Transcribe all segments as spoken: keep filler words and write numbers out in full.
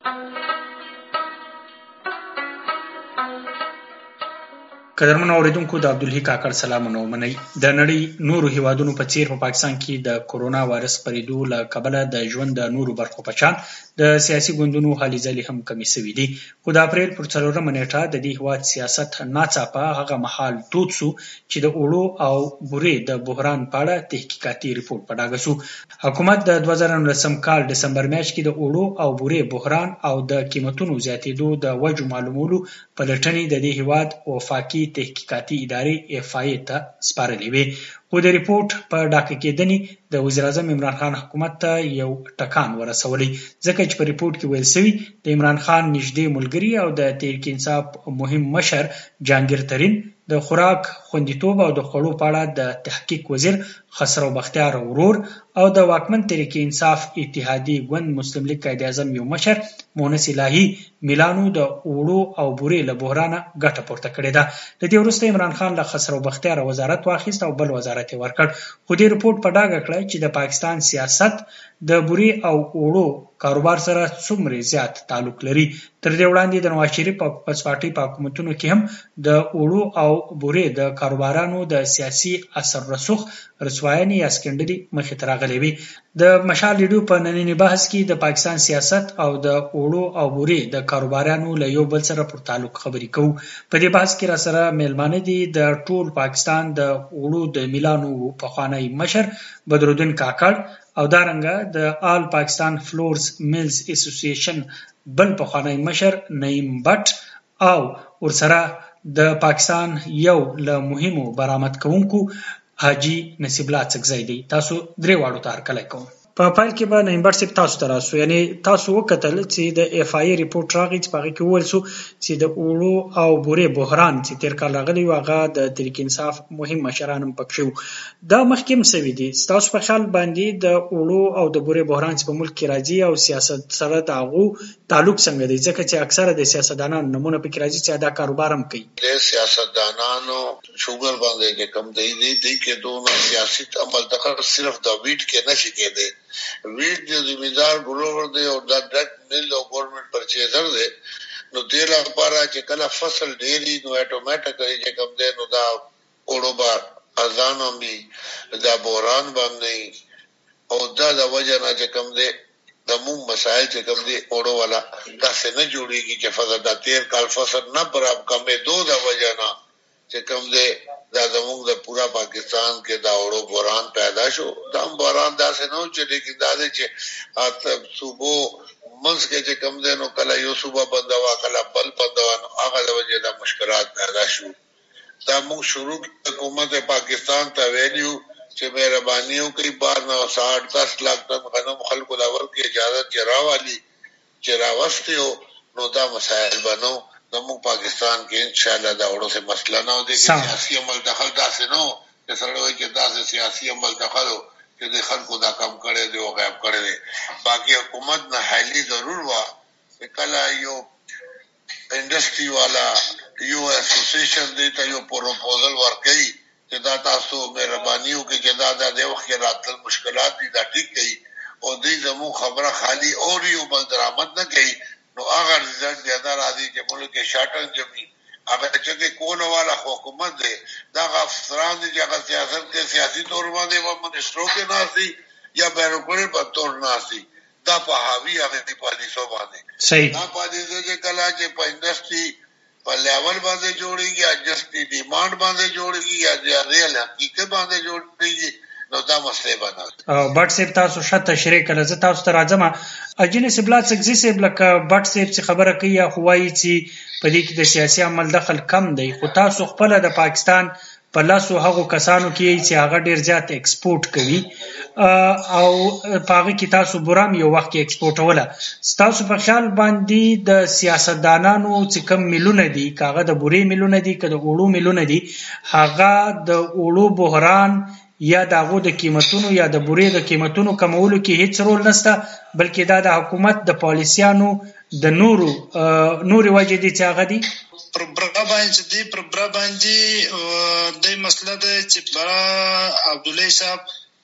قدرمن اوریدونکو، د عبدالحی کاکړ سلامونه ومنئ. د نړۍ نورو هیوادونو په څیر په پاکستان کې د کورونا وایرس خپریدو له کبله د ژوند د نورو برخو په شان د سیاسي ګوندونو هلې ځلې هم کمې شوي دي. خو د اپریل پر څلورمه نیټه د دې هیواد سیاست ناڅاپه هغه مهال تود سو چې د اوړو او بورې د بحران په اړه تحقیقاتي ریپورټ په ډاګه سو. حکومت د دوه زره نولسم کال ډسمبر میاشت کې د اوړو او بورې بحران او د قیمتونو زیاتېدو د وجو معلومولو پلټنې د دې هیواد وفاقي تحقیقاتي ادارې اف آی ته سپارلې وې. خو د ریپورټ په ډاګه کېدنې د وزیر اعظم عمران خان حکومت ته یو ټکان ورسولی، ځکه چې په ریپورټ کې ویل شوي د عمران خان نږدې ملګري او د تحریک انصاف مهم مشر جهانګیر ترین د خوراک خوندیتوب او د خوړو په اړه د تحقیق وزیر خسرو بختیار ورور او د واکمن تحریک انصاف اتحادی ګوند مسلم لیگ قائد اعظم یو مشر مونس الهی میلانو د اوړو او بورې له بحرانه ګټه پورته کړې ده. د دې وروسته عمران خان له خسرو بختیار وزارت واخیست او بل وزارت یې ورکړ. خو دې ریپورټ په ډاګه کړه چې د پاکستان سیاست د بورې او اوړو کاروبار سره څومره زیات تعلق لري. تر دې وړاندې د نواز شریف په پسپاټۍ په حکومتونو کې هم د اوړو او بورې د کاروبارانو د سیاسي اثر رسوخ رسوایانې یا سکندلې مخې ته راغلې وي. د مشال ریډیو په ننني بحث کې د پاکستان سیاست او د اوړو او بورې د کاروبارانو له یو بل سره پر تعلق خبرې کوو. په دې بحث کې را سره میلمانه دي د ټول پاکستان د اوړو د میلانو پخوانی مشر بدرالدین کاکړ او دارنګه د آل پاکستان فلورز میلز اسوسییشن بل پخوانی مشر نعیم بټ او ورسره د پاکستان یو له مهمو برآمد کوونکو حاجی نصیب الله څکزی دی. تاسو درې واړو ته هرکلی کوم. په پایل کې به نعیم بټ صاحب تاسو ته راسو، یعنی تاسو وکتل چې د اف آی ریپورټ راغی چې په هغې کې وویل سو چې د اوړو او بورې بحران چې تېر کال راغلی و هغه د تحریک انصاف مهم مشران هم پکښې وو. دا مخکې هم سوي دي. ستاسو په خیال باندې د اوړو او د بورې بحران چې په ملک کې راځي او سیاست سره د هغو تعلق څنګه دی؟ ځکه چې اکثره د سیاستدانانو نمونه پکې راځي چې دا کاروبار هم کوي. د سیاستدانانو شوګر باندې کې کم دی دی دی کې دوه سیاسي عمل دخل صرف د ویټ کې نشي کېدی. ویټ د ذمہدار ګروور دی او د ډک مل او ګورنمنت پرچیزر دی. نو دې لپاره چې کله فصل ډېری نو اټومیټیکلی چې کم دی نو دا اوړو بار ازان هم وي، دا بحران به هم نه وي او دا د وجه نه چې کم دی د مونږ مسایل چې کم دی اوړو والا داسې نه جوړېږي چې فصل دا تېر کال فصل نه برابر کمېدو د وجه نه چې کم دی دا زموږ د پورا پاکستان کې دا اوړو بحران پیدا شو. دا بحران داسې نه و چې لیکن دا دی چې صوبو منځ کې چې کم دی نو کله یو صوبه بنده وه کله بل بنده وه، نو هغه د وجې دا مشکلات پیدا شو. دا موږ شروع حکومت پاکستان ته ویلیو چې مهرباني وکړئ بار نه ساٹھ دس لاکھ ټن غنم خلکو لا ورکړي اجازت چې راوالي چې راوستي و نو دا مسایل به نه زموږ پاکستان کې انشاءالله دا اوړو سے مسله نه و دی چې سیاسي عمل دخل داسې نه و چې سړی وایي چې داسې سیاسي عمل دخل و چې د خلکو دا کم کړی دی او غیب کړی دی. باقي حکومت نه حیلي ضرور وه چې کله یو انډسټري والا یو اسوسییشن دی ته یو پروپوزل ورکوي چې دا تاسو مهرباني وکړئ چې دا د دې وخت کې راتلل مشکلات دي دا ټیک کوي او دوی زموږ خبره خالي اور یو بل درآمد نه کوي، نو هغه رزلټ زیاده راځي چې ملک کې شاټن جمعي هغه چې کونه والا حکومت دی دا هغه افسران دي چې هغه سیاست کې سیاسي طور باندې و منسټرو کې ناستي یا بیروکرټ په طور ناستي دا په حاوی هغه دی پالیسو باندې صحیح دا پالیسو چې کله چې په انډسټري په لیول باندې جوړیږي یا جسټي ډیماند باندې جوړیږي یا ریل حقیقت باندې جوړیږي نو دا مسله باندې بټ صاحب تاسو ښه تشریح کړه. زه تاسو ته راځم. اجنه سبلا څخه صاحب لکه بټ صاحب څخه خبره کوي یا خوایي چې په دې کې د سیاسي عمل دخل کم دی، خو تاسو خپل د پاکستان په لاسو هغو کسانو کې چې هغه ډیر زیات ایکسپورټ کوي او په هغه کې تاسو بورام یو وخت کې ایکسپورټ وله. تاسو په خیال باندې د سیاستدانانو چې کم میلونه دي کاغه د بورې میلونه دي که د اوړو میلونه دي هغه د اوړو بحران یا د هغو د قیمتونو یا د بورې د قیمتونو کمولو کې هیڅ رول نشته، بلکې دا د حکومت د پالیسیانو د نورو نورې وجې دي چې هغه دي پر برا باندې دی پر برا باندې د مسله ده چې برا عبدالله صاحب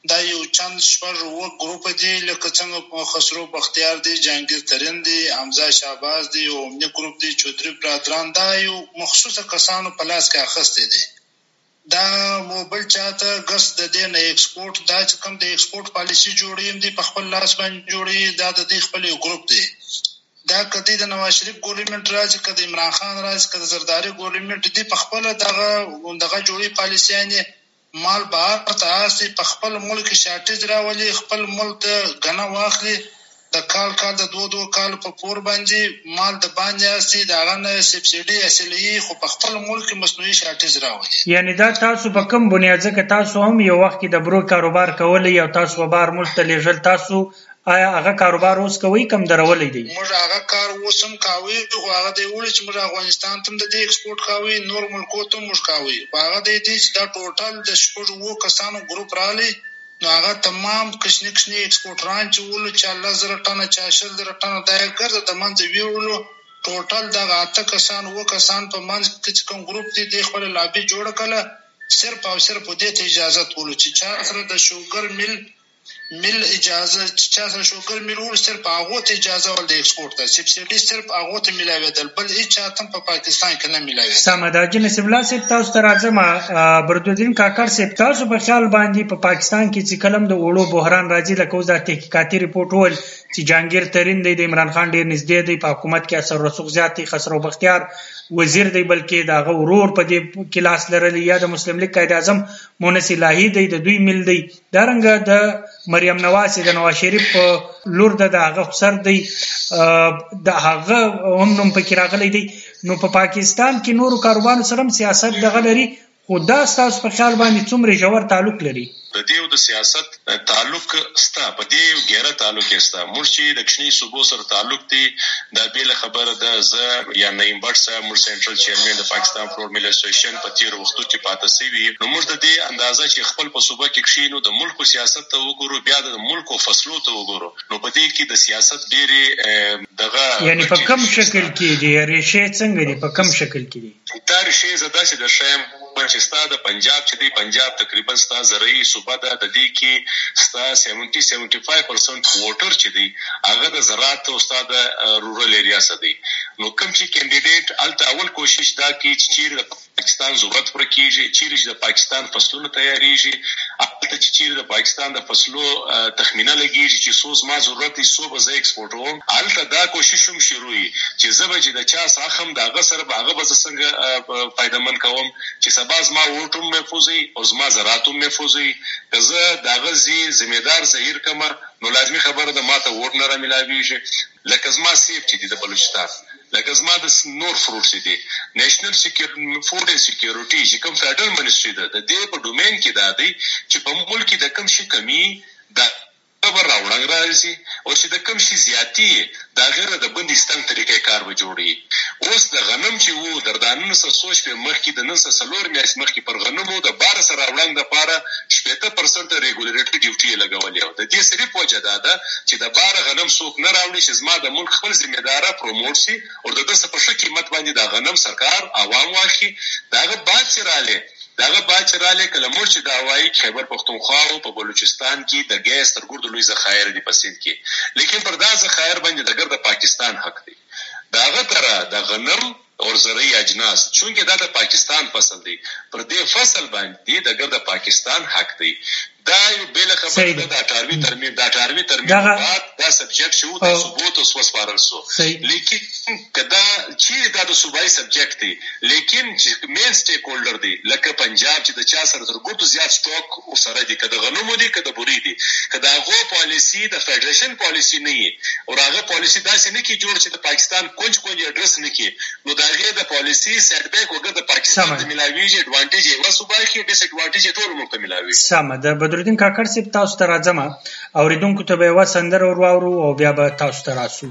دا یو چند شپږ اووه ګروپ دي، لکه څنګه خسرو بختیار دی، جهانګیر ترین دی، حمزه شهباز دی، او امنیه ګروپ دی، چودري برادران. دا یو مخصوصه کسانو په لاس کې اخیستی دی. دا موبایل چاته ګس د دې نه ایکسپورټ، دا چې کوم د ایکسپورټ پالیسي جوړیم دی په خپل لاس باندې جوړي، دا د دې خپل یو ګروپ دی. دا کدی د نواز شریف ګورنمنت راځي، کدی عمران خان راځي، کدی زرداری ګورنمنت دی، په خپل دغه دغه جوړي پالیسیانه مال بهر ته آسي، په خپل ملک شارټیج راولي، خپل ملک ته غنا واخلي، د کال کال د دوه دوه کال په پور باندې مال د باندې آسي، دا غنه سبسيډي اصلي، خو په خپل ملک مصنوعي شارټیج راولي. یعنی دا تاسو په کوم بنیاد ځکه تاسو هم یو وخت د برو کاروبار کولای او تاسو بار ملک ته لېږل، تاسو آیا هغه کاروبار اوس کوي کم درولې دی؟ موږ هغه کار اوس هم کوي، خو هغه دی وړي چې موږ افغانستان ته د دې ایکسپورټ کوي، نور ملکو ته موږ کوي. هغه دی چې دا ټوټل د شپږ اووه کسانو ګروپ رالی، نو هغه تمام کشنی کشنی ایکسپورټران چې ولو چې الله زره ټنه چا شل زره ټنه دا ګرځي د منځ ویولو، ټوټل دغه اته کسان اووه کسان په منځ کې کوم ګروپ دی د خپل لابي جوړ کړه، صرف او صرف دې ته اجازه ولو چې چا سره د شوګر مل مل اجازه چې سره شوګر مل ور صرف هغه ته اجازه ول د ایکسپورټ ته سبسيډي صرف هغه ته ملاویدل، بل هیڅ چاته په پاکستان کې نه ملاوي. سمدا جن سیبلا سیب تاسو ته راځم، بردودین کاکړ سیب تاسو په خیال باندې په پا پاکستان کې چې کلم د وړو بحران راځي، لکه اوس د تحقیقاتي ریپورت ول چې جهانګیر ترین دی د عمران خان ډیر نږدې دی، په حکومت کې اثر رسوخ زیات دی، خسرو بختیار وزیر دی، بلکې دا غورور په دې کلاس لرلی، یا د مسلم لیگ قائد اعظم مونس الهی دی د دوی مل دی، دا رنګ د مریم نواز د نواز شریف لور د هغه خسر دی، د هغه هم نوم پکې راغلی دی. نو په پا پاکستان کې نورو کاروبارونو سره سیاست دغه لري، خو دا ستاسو په خیال باندې څومره ژور تعلق لري؟ د دې او د سیاست تعلق ستا په دې یو ګیره تعلق ستا مرشي د کشنی صوبو سره تعلق دی. دا بیل خبره ده ز یا نیم بټس مر سنټرل چیرمن د پاکستان فلور مل اسوسییشن په تیر وختو کې پاتې سوي، نو موږ د دې اندازه چې خپل په صوبه کې کشینو د ملک سیاست ته وګورو، بیا د ملک او فصلو ته وګورو، نو په دې کې د سیاست ډېری دغه یعنی په کوم شکل کې دی ریشه څنګه دی، په کوم شکل کې دی؟ دا ریشه زدا چې د شیم چې ستا د پنجاب چې دی پنجاب تقریبا ستا زرعي صوبه ده، د دې کې ستا سیونټي سیونټي فایو پرسنټ ووټر چې دی هغه د زراعت او ستا د رورل ایریاز دی. نو کوم چې کینډیډیټ الته اول کوشش دا کوي چې چیرې د پاکستان ضرورت پر کېږي، چیرې چې د پاکستان فصلونه تیاریږي، الته چې چیرې د پاکستان د فصلو تخمینه لګېږي چې څو زما ضرورت دی څو به زه ایکسپورټ وم، الته دا کوشش هم شروع وي چې زه به چې د چا ساخم د هغه سره به هغه به زه څنګه فایدهمند کوم چې سبا زما ووټ هم محفوظ وي او زما زراعت هم محفوظ وي. که زه د هغه ځي ذمېدار ظهیر کمه نو لازمي خبره ده ما ته ووټ نه رامیلاویږي. لکه زما سیب چې دی د بلوچستان، لکه زما د نور فروټ چې دی نیشنل فوډ اینډ سکیورټي چې کوم فیډرل منسټري ده، د دې په ډومین کې دا دی چې په ملک کې د کوم شي کمی دا خبر راوړنګ راځي او چې د کوم شي زیاتی دا غیر د بندستان طریقې کار به جوړي. اوس د غنم چې وو دردانن سره سوچ په مخ کې د نن سره سلور میاش مخ کې پر غنمو د بار سره راوړنګ د پاره شپږ پرسنټ ریګولیټری ډیوټي لګولې و. د دې صرف وجه دا ده چې د بار غنم څوک نه راوړي چې زما د ملک خپل ذمہدارا پروموټ شي او د دې په څه قیمت باندې د غنم سرکار عوام واخی. داغه بعد سراله داغه بعد چراله کله مور چې دا وایي خیبر پختونخوا او په بلوچستان کې د ګیس تر ګردو لوی ذخایر دي پسند کې، لیکن پر دا ذخایر باندې د ګرد پاکستان حق دی. داغه تر د غنم او زرعي اجناس چونکه دا د پاکستان فصل دی، پر دې فصل باندې د ګرد پاکستان حق دی. دا یو بل خبره ده د اټاروي ترمیم د اټاروي ترمیم بعد دا سبجیکټ شو د ثبوت او وسوس پارلسو، لیکن کدا چې دا د صوبایي سبجیکټ دی، لیکن چې مین سټیک هولډر دی لکه پنجاب چې د چا سره تر ګوتو زیات سټاک او سره دی، کده غنمو دی کده بوري دی، کدا غو پالیسی د فدریشن پالیسی نه وي او هغه پالیسی داسې نه کی جوړ چې د پاکستان کونج کونج اډرس نه کی، نو دا غي د پالیسی سیټ بیک وګړه د پاکستان د ملاویږي اډوانټیج یو صوبایي کې ډیس اډوانټیج ټول ملک ملاوي. سم ده. بدرالدین کاکړ صاحب تاسو ته راځم، اوریدونکو ته به یوه سندره ور واورو او بیا به تاسو ته راسو.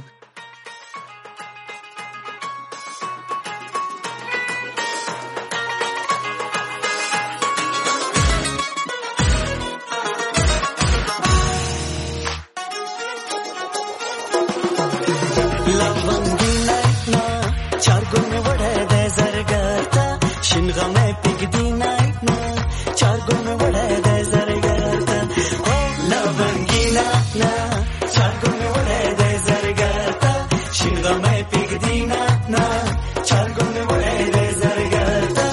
Shin gam hai pig di night na char gun bada da zargarta مې پګدی نه نه چارګون مې وړې دې زرګر ته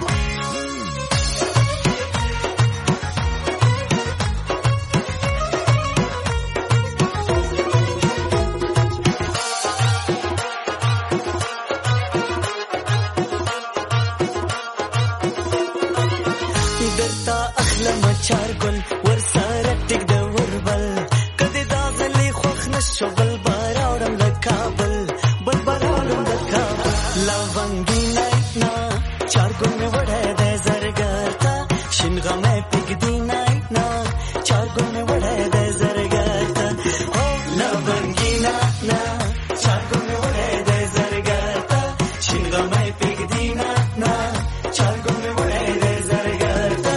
درتا اخلم چارګل ور سره ټیک د وربل کدی دا غلی خوخ نشو بل باراوړم د کابل بل باراوړم د کابل لونګی نه نه چارګل مې وړه د زرګر ته شینغه مې پګدی نه نه چارګل مې وړه د زرګر ته او لونګی نه نه چارګل مې وړه د زرګر ته شینغه مې پګدی نه نه چارګل مې وړه د زرګر ته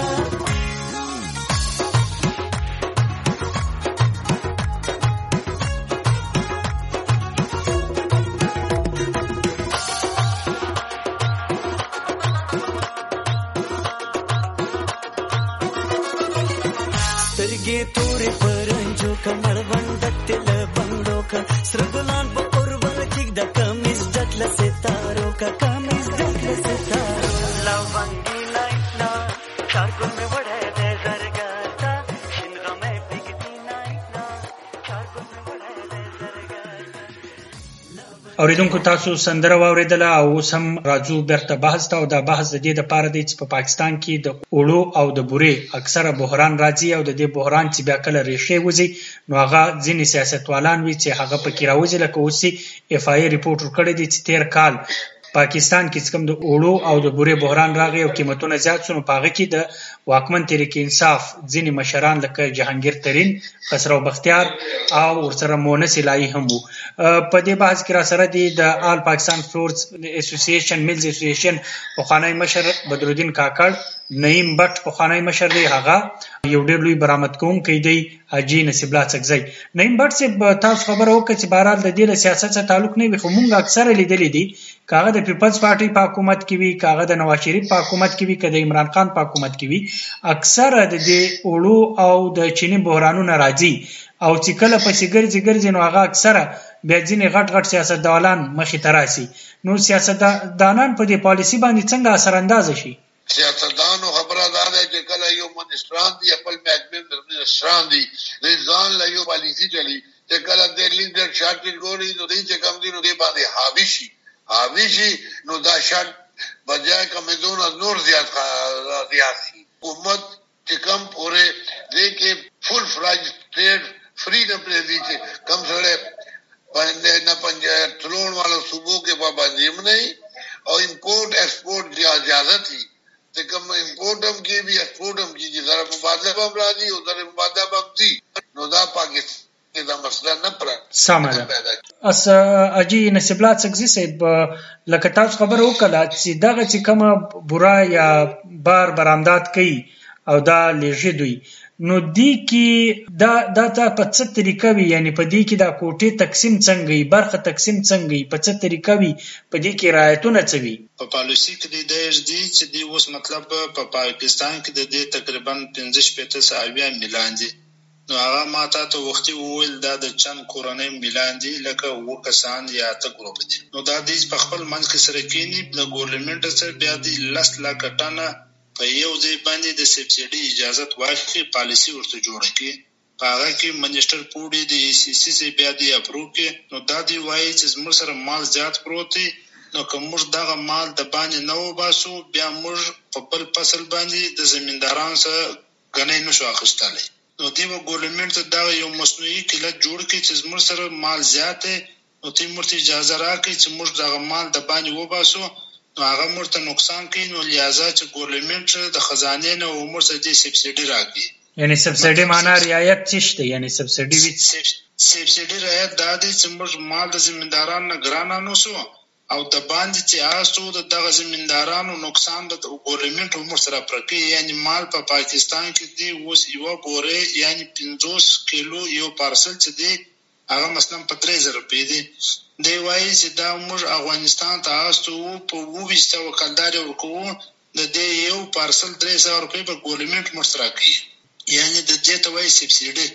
سترګې تورې پرنجو کمر وندټل بندو کا سرګلان په اوربل کې د کمیز ډکل ستارو کا کمیز ډکل ستارو لونګی لای نا چارګل مې وړه دې زرګاتا شینغه مې پګدی نای نا چارګل مې وړه دې زرګاتا. اوریدونکو تاسو سندره واوریدله او اوس هم راځو بیرته بحث ته او دا بحث د دې دپاره دی چې په پاکستان کې د اوړو او د بورې اکثره بحران راځي او د دې بحران چې بیا کله ریښې وځي نو هغه ځینې سیاستوالان وي چې هغه پکې راوځي لکه اوس یې اف آی ریپورټ ورکړی دی چې تېر کال پاکستان کې چې کوم د اوړو او د بورې بحران راغی او قیمتونه زیات شو نو په هغه کې د واکمن تحریک انصاف ځینې مشران لکه جهانګیر ترین خسرو بختیار او ورسره مونس الهي هم وو. په دې بحث کې را سره دی د آل پاکستان فلورز اسوسییشن میلز اسوسییشن پخوانی مشر بدرالدین کاکړ، نعیم بټ پخوانی مشر دی، هغه یو ډېر لوی برآمد کوونکی دی حاجي نصیب الله څکزی. نعیم بټ صاحب تاسو خبره وکړه چې بهرحال د دې له سیاست سره تعلق نه وي خو موږ اکثره لیدلی دي که هغه د پیپلز پارټي په حکومت کې وي، که هغه د نواز شریف په حکومت کې وي، که د عمران خان په حکومت کې وي، اکثره د دې اوړو او د چیني بحرانونه راځي او چې کله پسې ګرځي ګرځي نو هغه اکثره بیا ځینې غټ غټ سیاستدانان مخې ته راسي. نو سیاستدانان په دې پالیسي باندې څنګه اثر اندازه شي؟ سیاستدانو خبره دا ده چې کله یو منسټران دي خپل محکمې منسټران دي د ځان له یو پالیسي چلی چې کله د لیډر شاټ ګوري نو دې چې کم دي نو دې باندې حاوی شي حاوی شي نو دا شاټ بجای کمیدون نور زیات زیات شي. حکومت چې کم پورې دې کې فل فلاج ټریډ فریډم پرې دي چې کم سره باندې نه پنځه تلون والو صوبو کې پابندي نه او امپورټ ایکسپورټ دی اجازه تھی ته کوم امپورټ هم کې بھی ایکسپورټ هم کې چې سره مبادله هم راځي او سره مبادله هم دي نو دا پاکستان کې دا مسله نه پر سمه ده. اس اجي نصیب الله څکزی صاحب لکه تاسو خبر وکړه چې دغه چې کومه بورا یا بار برآمدات کوي او دا لږه دوی نو دی کې دا دا په څه طریقه وي، یعنی په دې کې دا کوټې تقسیم څنګه وي، برخه تقسیم څنګه وي، په څه طریقه وي، په دې کې رعایتونه څه وي؟ په پالیسي کې د دې دی چې دی اوس مطلب په پاکستان کې د دې تقریبا پنځه شپږ ساویا مليون دي. نو هغه ماته ته وختي وویل دا د چند کورنۍ مليون دي لکه و کسان یا ته ګروپ دي. نو دا د خپل منځ کې سره کېنی د ګورنمنت سره بیا د لس لاک ټنه په یو ځای باندې د سبسایډي اجازه واخلي پالیسي ورته جوړه کړي. په هغه کې منیسټر پوډي د ای سی سی سي بیا دی اپروو کړي. نو دا دی وایي چې زموږ سره مال زیات پروت دی نو که موږ دغه مال د باندې نه وباسو بیا موږ په بل فصل باندې د زمیندارانو سره غنۍ نشو اخیستلی. نو دی به ګورنمنټ ته دغه یو مصنوعي کلت جوړ کړي چې زموږ سره مال زیات دی نو تی موږ ته اجازه راکړي چې موږ دغه مال د باندې وباسو نو هغه مرته نقصان کوي. نو لہذا چې ګورنمنټ د خزانې نه عمر څخه د سبسایډي راکړي. یعنی سبسایډي معنا رعایت څه شته؟ یعنی سبسایډي وی سبسایډي رعایت د دې چې موږ مال د زمیندارانو نه ګران نه سو او د باندې چې آسو د دغه زمیندارانو نقصان د ګورنمنټ عمر سره پرکې. یعنی مال په پا پاکستان کې دی اوس یو بوره یعنی پنځوس کیلو یو پارسل چې دی هغه مثلا په درې زره روپۍ دی. دی وایي چې دا موږ افغانستان ته آسو په وویسته وکالدار ورکوو د دې یو پارسل درې سوه روپۍ په ګورنمنټ مر سره کوي. یعنی د دې ته وایي سبسایډي.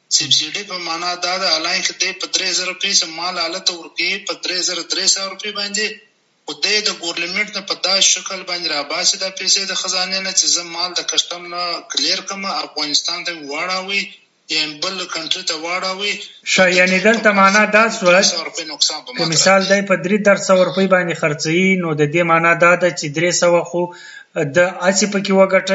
سبسیډي په معنا دا د الاین کې د په درې زره پیسې مال حالت ورکی په درې زره درې سوه روپۍ باندې او د د ګورنمنت نه په داسې شکل باندې راباسي د پیسې د خزانې نه چې زه مال د کسټم نه کلیر کړم افغانستان ته واړوي یا بل کنټري ته واړوي ښه یعنې دلته معنا دا شوه که مثال دی په درې در سوه روپۍ باندې خرڅوي نو د دې معنا دا ده چې درې سوه خو د هسې پکې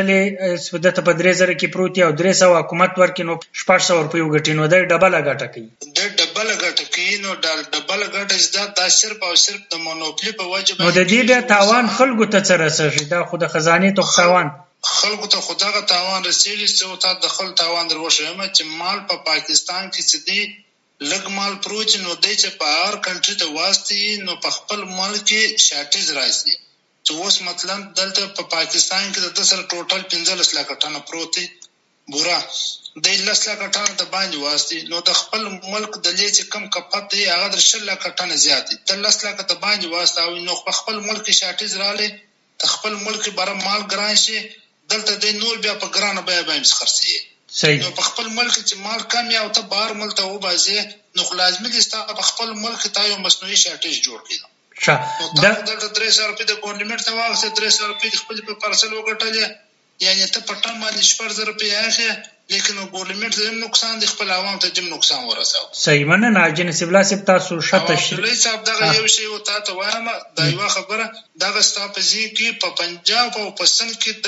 وګټلې دته په درې زره کې پروت او درې سوه حکومت ورکړي نو شپږ سوه روپۍ وګټي نو دی ډبله ګټه کوي د ډبله ګټه کوي نو ډبله ګټه چې دا صرف او صرف د مونوپلي په وجه نو د دې بیا تاوان خلکو ته څه رسېږي دا خو د خزانې ته تاوان خلکو ته خو دغه تاوان رسېږي چې تا د خپل تاوان در وښیم چې مال په پاکستان کې چې دی لږ مال پروت نو دی چې په هر کنټري ته واستي نو په خپل ملک کې شارټیج راځي چې اوس مثلا دلته په پاکستان کې د سره ټوټل پنځلس لکه ټنه پروت دی بورا د لس لکه ټنه ته باندې واسطي نو د خپل ملک د لې چې کم کپت دی هغه د شل لکه ټنه زیات دی د لس لکه ته باندې واسطه او نو په خپل ملک شارټیج رااله د خپل ملک بره مال ګران شي دلته د نور بیا په ګرانه بیا باندې خرڅي نو په خپل ملک چې مال کم یا او ته بهر ملک ته وباسي نو لازمي دي چې په خپل ملک ته یو مصنوعي شارټیج جوړ کړي ښه دا دلته درې سوه روپۍ د ګورنمنټ ته واخیستې درې سوه روپۍ د خپل په پارسل وګټلې یعنې ته په ټم باندې شپږ زره روپۍ اخلې لیکن ګورنمنټ ته هم نقصان دی خپل عوام ته هم نقصان ورساو صحیح مننه حاجي نصیب الله صاحب تاسو ښه تشریح عبدالله صاحب دغه یو شی و تا ته وایم دا یوه خبره دغه ستا په ځای کې په پنجاب او په سند کې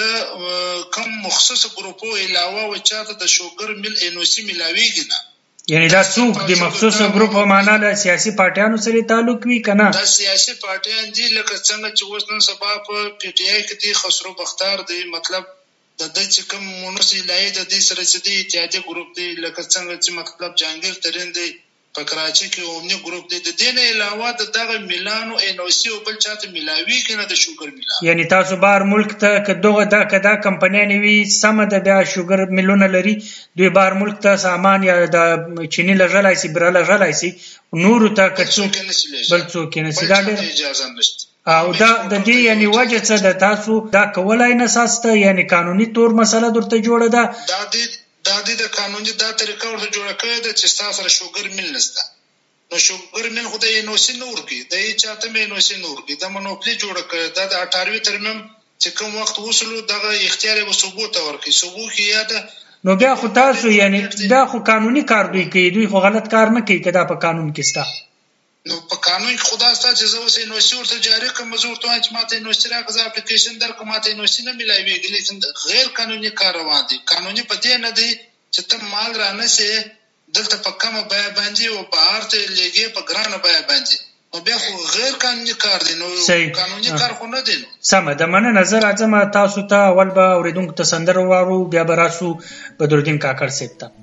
د کوم مخصوص ګروپو علاوه و چاته د شوګر مل انوسي ملاویږي نه یعنی دا څوک د مخصوص ګروپ په معنا د سیاسي پارټیانو سره تعلق وي کنه دا سیاسي پارټیان دي لکه څنګه چې اوس نن سبا په پی ټی آی کې دي خسرو بختار دی مطلب د دې چې کوم مونوسي لای د دې سره چې دی اتحادیه ګروپ دی لکه څنګه چې مطلب جهانگیر ترین دی په کراچي کې اومني ګروپ دی د دې نه علاوه د دغه میلانو ان او سی او بل چاته ملاوي کنه د شوګر میلان یعنی تاسو بهر ملک ته کدوغه دا کدا کمپنۍ وي سم د بیا شوګر میلونه لري دوی بهر ملک ته سامان یا د چینی لږلای سي برله لږلای سي نور ته کڅو بل څوک نه سي دا ډېر اجازه نشته او دا د دې یعنی وجه څه د تاسو دا کولای نه ساسته یعنی قانوني تور مسله درته جوړه ده دا د دا د قانوني دا طریقه ورته جوړه کړې ده چې تاسو سره شوګر مل نشته نو شوګر مل خو د انوسي نور کې د هیڅ چاته مې انوسي نور کې د منوپلي جوړه کړې ده د اټاروي ترمم چې کوم وخت وصلو دغه اختیار او ثبوت ورکړي ثبوت کې یاد نو بیا خو تاسو یعنی دا خو قانوني کار دوی کوي دوی خو غلط کار نه کوي کدا په قانون کې ستا نو په قانون کې خدا ستاسو چې زه اوس انوسي ورته جاری کوم مزور ته چې ماته انوسي راکړه اپلیکیشن درکوم ماته انوسي نه ملایوي لیکن غیر قانوني کار روان دي قانوني په دې نه دی چې ته مال را نه سي دلته په کومه بیا باندې او بهر ته لګي په ګرانه بیا باندې نو بیا خو غیر قانوني کار دی نو قانوني کار خو نه دی سم د مننه نظر اعظم تاسو ته اول به اوریدونکو ته سندره وارو بیا به راسو بدرالدین کاکړ صاحب ته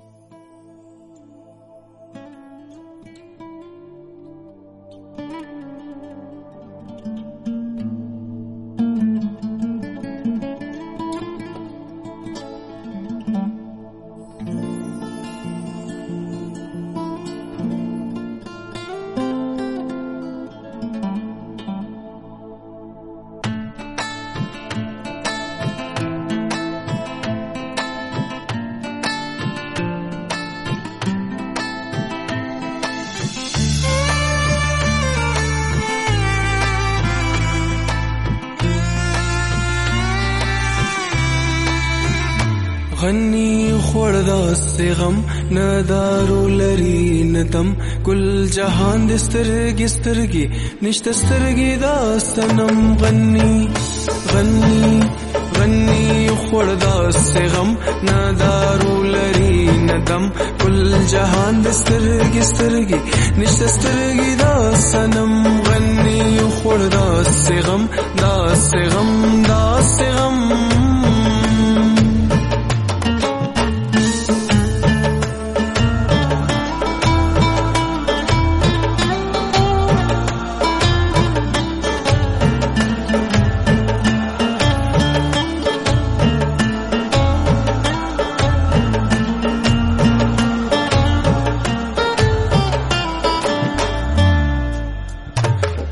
غنی خوردا سے غم ندارو لری نتم کل جهان دسترگی سترگی نشت سترگی دا سنم غنی غنی غنی خوردا سے غم ندارو لری نتم کل جهان دسترگی سترگی نشت سترگی دا سنم غنی خوردا سے غم دا سے غم دا سے غم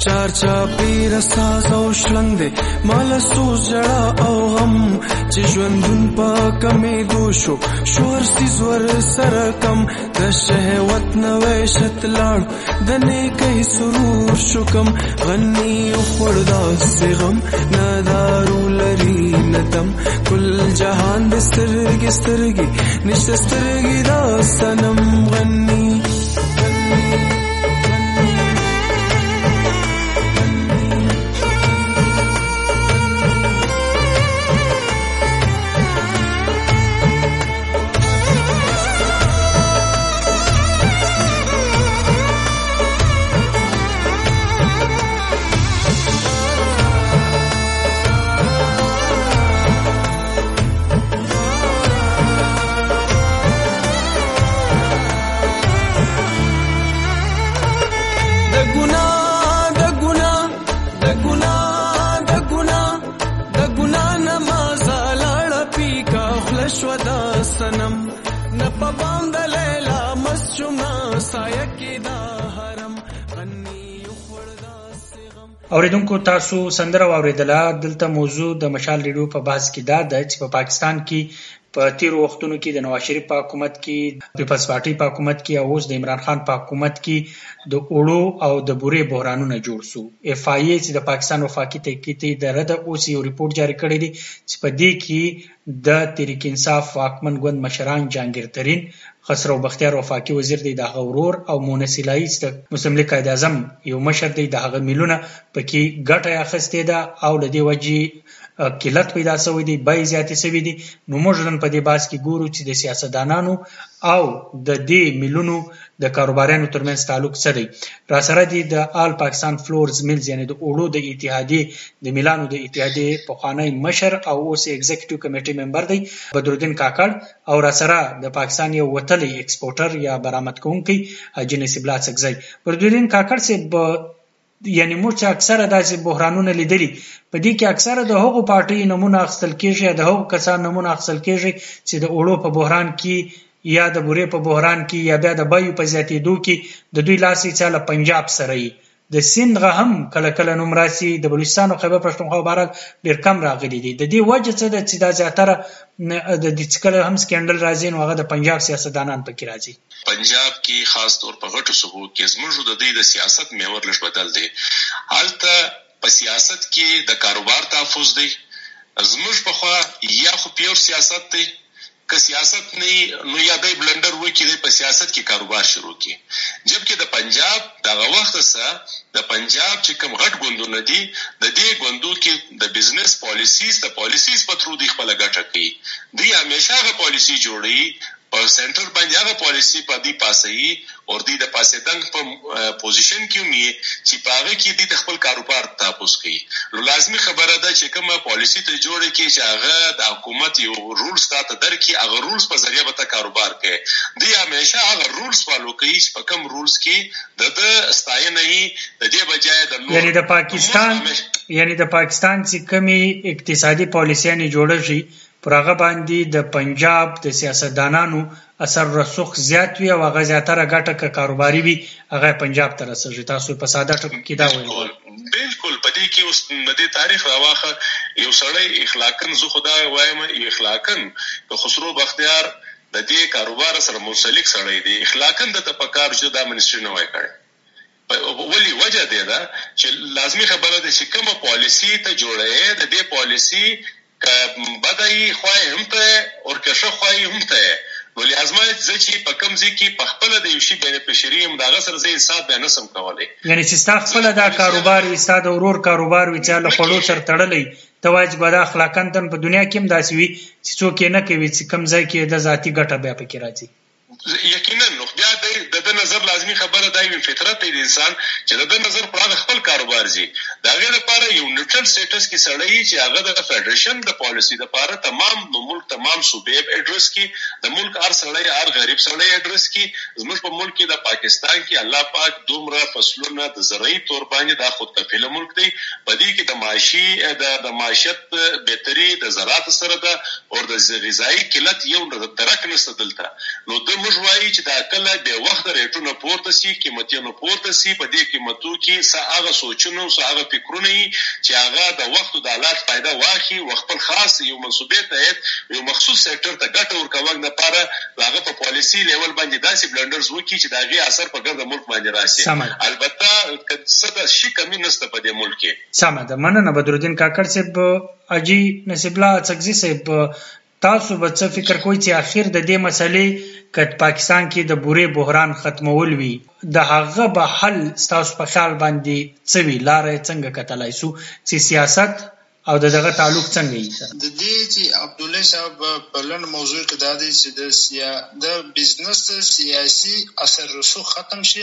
چار چاپیر ساز او شلنګ دی مال سوز جړه او غم چې ژوندون په کمې دو شو شور سیزور سره کم د شهوت نوې شتلاړ د نیکۍ سرور شو کم غنی خور داسې غم نه دارو لري نه تم کل جهان د سترګې سترګې نشته سترګې دا صنم غنی اوریدونکو تاسو سندره واوریدله. دلته موضوع د مشال ریډیو په بحث کې دا ده چې په پاکستان کې په تیرو وختونو کې د نواز شریف په حکومت کې پیپلز پارټي په حکومت کې او اوس د عمران خان په حکومت کې د اوړو او د بورې بحرانونه جوړ سو. اف آی ای چې د پاکستان وفاقي تحقیقي اداره ده اوس یو ریپورت جاری کړی دی چې په دې کې د تحریک انصاف واکمن ګوند مشران جهانگیر ترین، خسرو بختیار وفاقي وزیر دی د هغه ورور او مونس الهی چې مسلم لیگ قائد اعظم یو مشر دی د هغه میلونه پکې ګټه اخیستې ده او د دې وجې قلت پیدا شوی دی، بای زیاتې شوی دی. نو موږ نن په دې بحث کې ګورو چې د سیاستدانانو او د دې میلونو د کاروبارانو ترمنځ تعلق څه دی. را سره دی د آل پاکستان فلورز میلز یعنی د اوړو د اتحادیې د میلانو د اتحادیې پخوانی مشر او اوس ایگزیکټیو کمیټي ممبر دی بدرالدین کاکړ، او را سره د پاکستان یو وتلی ایکسپورټر یا برآمد کوونکی حاجي نصیب الله سکزی. بدرالدین کاکړ سے یعنی موږ چې اکثره داسې بحرانونه لیدلي په دې کې اکثره د هغو پارټۍ نمونه اخیستل کېږي، د هغو کسان نمونه اخیستل کېږي چې د اوړو په بحران کې یا د بورې په بحران کې یا بیا د بیو په زیاتېدو کې د دوی لاس یې چا له پنجاب سره یي. د سیند غه هم کله کله نوم راسي، د بلوچستان او خیبر پښتونخوا بهرحال ډېر کم راغلي دي. د دې وجه څه ده چې دا زیاتره د دې چې کله هم سکینډل راځي نو هغه د پنجاب سیاستدانان پکې راځي. پنجاب کې خاص طور په غټو صوبو کې زموږ د دې د سیاست محور لږ بدل دی. هلته په سیاست کې د کاروبار تحفظ دی. زموږ په خوا یا خو پیور سیاست دی، که سیاست نه نو یا د بلندر وای کې په سیاست کې کاروبار شروع کی. جبکې د پنجاب دغه وخت سره د پنجاب چې کوم غټ ګوندونه دي د دې ګوندو کې د بزنس پالیسیز د پالیسیز په ترو دی خپل ګټه کوي. دوی همیشه غو پالیسی جوړي په سنټر باندې هغه پالیسی په دی پاسې او دی د پاسې دنګ په پوزیشن کې مې چې پاغه کې د خپل کاروبار تاسو کوي. نو لازمی خبره ده چې کومه پالیسی ته جوړه کې چې هغه د حکومت یو رولز ته درکې هغه رولز په ذریعہ به کاروبار کوي. دی همیشه هغه رولز فالو کوي چې په کوم رولز کې د د ستاینه د دې بجای د یعنی د پاکستان یعنی د پاکستان چې کومي اقتصادي پالیسیانه جوړه شي پر هغه باندې د پنجاب د سیاستدانانو اثر رسوخ زیات وي او هغه زیاتره ګټه ک کاروباري وي هغه پنجاب ته رسېږي. تاسو په ساده ټکو کې دا وایي. بالکل په دې کې اوس د تاریخ راواخه یو سړی اخلاقن زه خدای وایم اخلاقن د خسرو بختیار د دې کاروبار سره منسلک سړی دی. اخلاقن د تفکر چې د منستری نه وای کړی ولی وجه دی دا چې لازمی خبره ده چې کومه پالیسی ته جوړه د دې پالیسی ک بدای خوای هم ته او کښه خوای هم ته ولی ازمایت چې په کوم ځای کې په خپل د یو شی بینفیشری هم دا غسر زې حساب به نه سم کولای. یعنی چې ستا خپل دا کاروبار وي ستا د ورور کاروبار وي چې له خړو سره تړلې ته واجب ده اخلاقاً په دنیا کې هم داسې وي چې څوک یې نه کوي چې کوم ځای کې د ذاتی ګټه بیا پکې راځي. یقینا نو بیا د د نظر لازمی خبره دی وی فطرت دی انسان چې د نظر پر هغه خپل کاروبار زی دا غیر لپاره یو نیوټرل سټیټس کې سړی چې هغه د فدریشن د پالیسی د لپاره تمام نو ملک تمام صوبې ایډرس کې د ملک هر سړی هر غریب سړی ایډرس کې زموږ په ملک کې د پاکستان کې الله پاک دومره فصلونه د زرعي تور باندې د خود کفیل ملک دی په دې کې د معاشي د د معیشت بهتري د زراعت سره ده او د غذایی قلت یو درک نشته دلته. نو د موږ وایي چې دا کله به وخت ریټونه پورته سي، قیمتونه پورته سي. په دې قیمتو کې څه هغه سوچونه او څه هغه فکرونه چې هغه د وخت او د حالات فایده واخلي او خپل خاص یو منصوبې ته یو مخصوص سېکټر ته ګټه ورکول لپاره هغه په پالیسي لیول باندې داسې بلندرز وکړي چې د هغې اثر په ګرده ملک باندې راسي. البته څه د شي کمی نشته په دې ملک کې. سمه ده، مننه بدرالدین کاکړ صاحب. حاجي نصیب الله اڅکزي صاحب، تاسو به څه فکر کوئ چې اخر د دې مسلې که پاکستان کې د بورې بحران ختمول وي، د هغه به حل ستاسو په خیال باندې څه وي؟ لاره یې څنګه کتلی سو چې سیاست او د دغه تعلق څنګه وي؟ د دې چې عبدالله صاحب په لنډ موضوع کې دا دی چې د سیا د بزنس سیاسي اثر رسوخ ختم شي.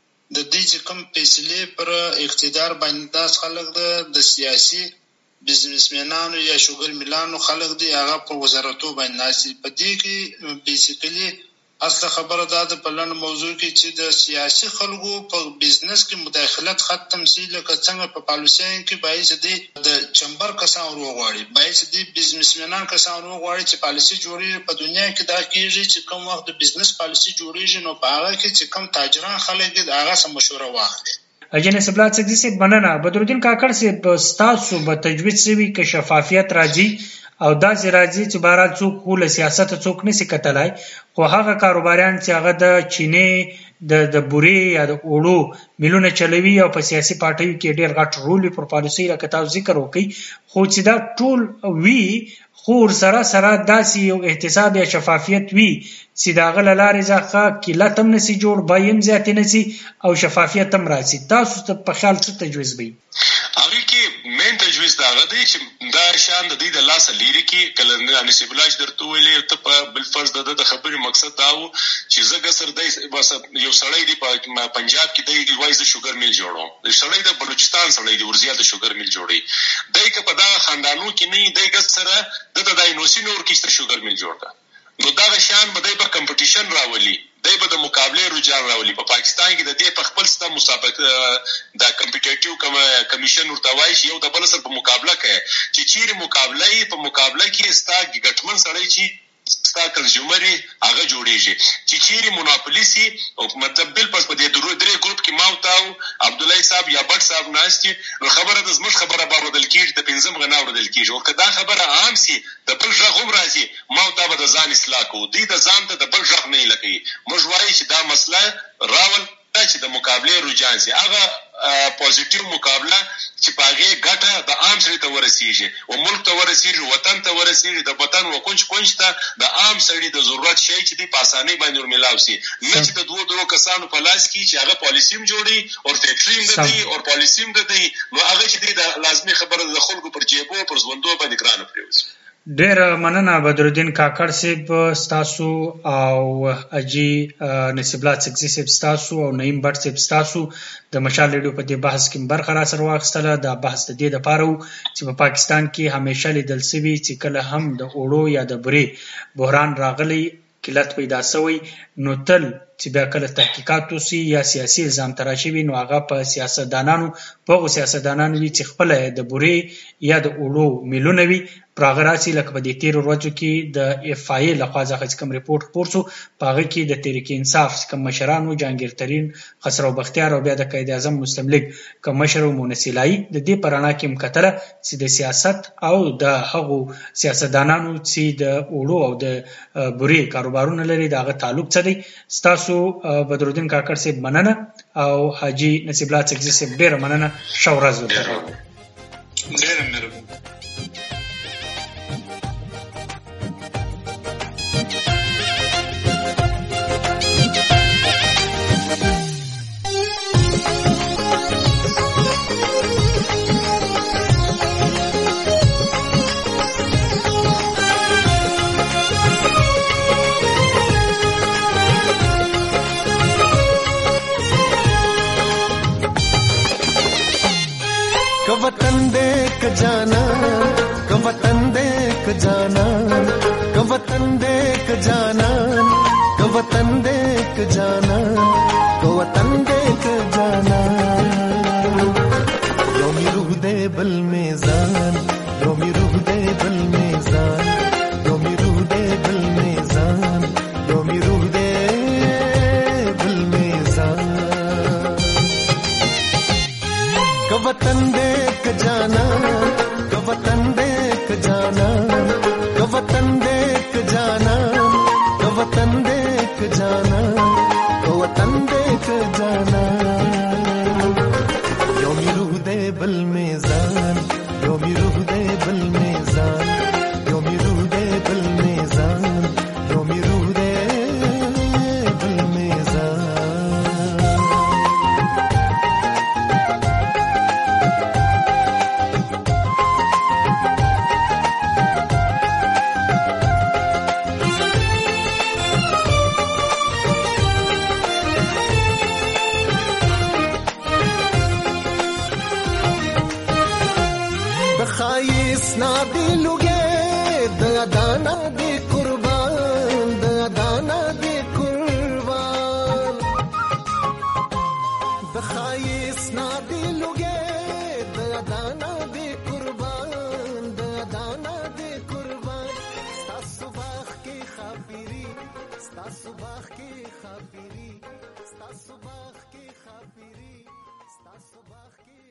د دې چې کوم فیصلې پر اقتدار باندې داس خلک د سیاسي بزنسمنانو یا شوګر ملانو خلک دی هغه په وزارتو باندې ناسي. په دې کې بیسیکلی اصل خبره دا ده په لنډ موضوع کې چې د سیاسي خلکو په بزنس کې مداخلت ختم شي، لکه څنګه په پالیسیو کې باعث دی د چمبر کسان وروغواړي، باعث دی بزنسمنان کسان وروغواړي چې پالیسي جوړي. په دنیا کې دا کېږي چې کوم وخت د بزنس پالیسي جوړیږي نو په هغه کې چې کوم تاجران خلک دي هغه سم مشوره واخلي. اجنه سبلا څنګه سي مننه. بدرالدین کاکړ صاحب، ستاسو به تجوید سوي که شفافیت راځي او داسې راځي چې بهرحال څوک خو له سیاست څوک نشي کتلای، خو هغه کاروباریان چې هغه د چینې د د بورې یا د اوړو میلونه چلوي او په سیاسي پارټیو کې ډېر غټ رول په پالیسي لکه تاسو ذکر وکړي، خو چې دا ټول وي خو سره سره داسې یو احتساب یا شفافیت وي چې د هغه له لارې څخه کیلت هم نسي جوړ، بیې هم زیاتې نسي او شفافیت هم راسي. تاسو ته په خیال څه تجویز وي؟ هغه کې مین تجویز دا غدي چې دا شان د دې د لاسه لري کې کله نصیب الله درته ویلې ته په بل فرض د خبرې مقصد دا و چې زګ سر د یو سړی دی په پنجاب کې دی وایي ز شوګر میل جوړو، سړی د بلوچستان سړی دی ورزیات د شوګر میل جوړي، دای که په دا خاندانو کې نه دی ګس سره د داینوسی نور کې شوګر میل جوړ کا، نو دا شان به دی په کمپټیشن راولي، دی به د مقابله رجحان راولي. په پاکستان کې د دې په خپل ستا مسابقه د کمپټیټیو کمیشن ورته وایي چې یو د بل سره په مقابله کوي، چې چیرې مقابله یې په مقابله کې ستا ګټمن سړی چې ستا کنزیومر هغه جوړیږي، چې چیرې موناپولي سي او مطلب بل پس په دې درې ګروپ کې ما او عبدالله صاحب یا بټ صاحب ناست نو خبره د زموږ خبره به اورېدل کېږي، د پنځم غنا اورېدل کېږي. او که دا خبره عام سي د بل غږ هم راځي، ما او تا به د ځان اصلاح کوو، دوی د ځان ته د بل غږ نه ایله کوي. موږ وایو چې دا مسله راول چې د مقابلې رجحان سي، هغه پوزیټیو مقابله چې په هغې ګټه د عام سړي ته ورسېږي او ملک ته ورسېږي، وطن ته ورسېږي، د وطن و کونج کونج ته د عام سړي د ضرورت شی چې دی په اسانۍ باندې ورمیلاو سي، نه چې د دوو درو کسانو په لاس کې چې هغه پالیسي هم جوړي او فیکټري هم د دی او پالیسي هم د دی، نو هغه چې دی د لازمي خبره د خلکو پر جیبو پر ژوندو باندې ګرانه پرېوځي. ډېر مننه بدرالدین کاکړ صاحب ستاسو او اجي نصیب الله څکزي صاحب ستاسو او نعیم بټ صاحب ستاسو د مشال ریډیو په دې بحث کې برخه را سره واخیستله. دا بحث د دې دپاره و چې په پاکستان کې همیشه لیدل سوي چې کله هم د اوړو یا د بورې بحران راغلی، قلت پیدا سوی، نو تل چې بیا کله تحقیقات وسي یا سیاسي الزام تراشي وي نو هغه په سیاستدانانو په هغو سیاستدانانو وي چې خپله د بورې یا د اوړو میلونه وي پر هغه راسي. لکه په دې تېرو ورځو کې د اف آی ای لخوا څخه چې کوم ریپورټ خپور سو په هغه کې د تحریک انصاف چې کوم مشران وو، جهانګیر ترین، خسرو بختیار او بیا د قائد اعظم مسلم لیگ کوم مشر وو مونس الهي، د دې په رڼا کې هم کتله چې د سیاست او د هغو سیاستدانانو چې د اوړو او د بورې کاروبارونه لري د هغه تعلق څه دی. ستاسو بدرالدین کاکړ صاحب مننه او حاجي نصیب الله څکزي صاحب ډېره مننه. ښه ورځ ورته. ډېره مهرباني. वतन देख जाना, वतन देख जाना, वतन देख जाना, वतन देख जाना, वतन देख जाना. योमी रूह दे बल मेज़ान, योमी रूह दे बल मेज़ान, योमी रूह दे बल मेज़ान, योमी रूह दे बल मेज़ान. वतन देख जाना क वतन देख जाना क वतन देख जाना क वतन देख जाना क वतन देख जाना योमी रूह दे बल मेज़ान योमी रूह दे बल मेज़ान योमी रूह दे बल मेज़ान योमी रूह दे बल मेज़ान खाइस ना दिलुगे दाना दे कुर्बान दाना दे कुर्बान खाइस ना दिलुगे दाना दे कुर्बान दाना दे कुर्बान sta सुबह की खाफिरी sta सुबह की खाफिरी sta सुबह की खाफिरी sta सुबह की